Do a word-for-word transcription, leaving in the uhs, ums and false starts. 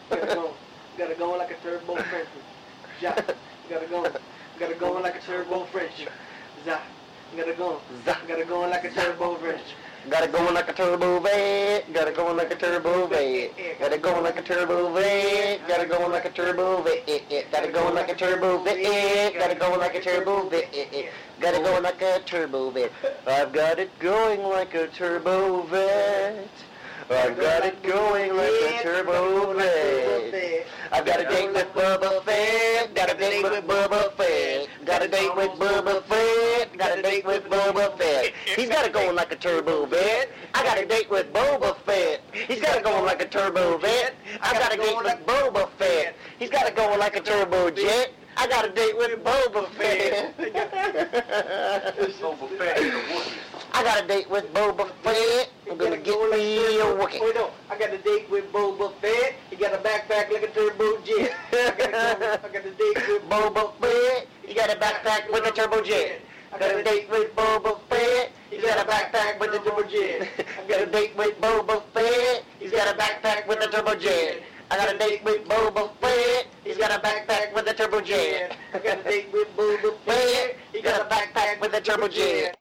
Gotta go. Gotta go like a turbo French. Ja. Gotta go. Gotta go like a turbo French. Za. Gotta go. Za. Gotta go like a turbo French. Gotta go like a turbo vet. Gotta go like a turbo vet. Gotta go like a turbo vet. Gotta go like a turbo vet. Gotta go like a turbo vet. Gotta go like a turbo vet. Gotta go like a turbo vet. I've got it going like a turbo vet. I've got it going like a turbo vet. I've got a date with Bubba Fett. Got a date with Bubba Fett. Got a date with Bubba Fett. Got a date with Bubba Fett. He's got it going like a turbo vet. I got a date with Boba Fett. He's got it going like a turbo vet. I got a date with Boba Fett. He's got it going like a turbo jet. I got a date with Boba Fett. Boba Fett is a Wookiee. I got a date with Boba Fett. I'm gonna get me a Wookiee. Wait, no. I got a date with Boba Fett. He got a backpack like a turbo jet. I got a, I got a date with Boba Fett. He got a backpack with a turbo jet. I got a date with Boba Fett. He's got a backpack with a turbo jet. I got a date with Boba Fett. He's got a backpack with a turbo jet. I got a date with Boba Fett. He's got a backpack with a turbo jet. I got a date with Boba Fett. He got a backpack with a turbo jet.